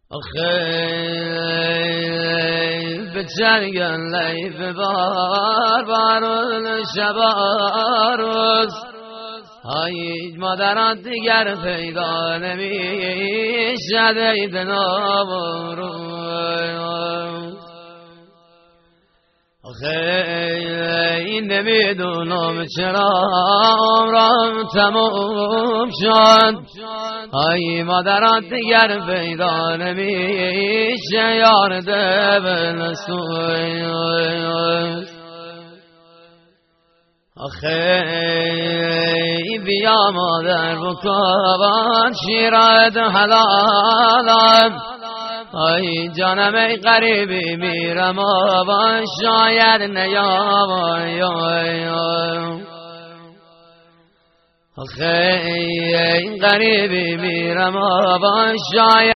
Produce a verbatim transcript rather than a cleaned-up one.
خیل به جنگل لیف بار بارون شباروز هایید مادران دیگر پیدا نمیشد عید نوروز. خیلی نمیدونم چرا عمرم تموم شد ای مادران دیگر پیدا نمیشه یار دل سوز. آخی بیا مادر بکن شیرت حلالم ای جانم ای غریبی میرم آبان شاید نیام. آخی ای غریبی میرم آبان شاید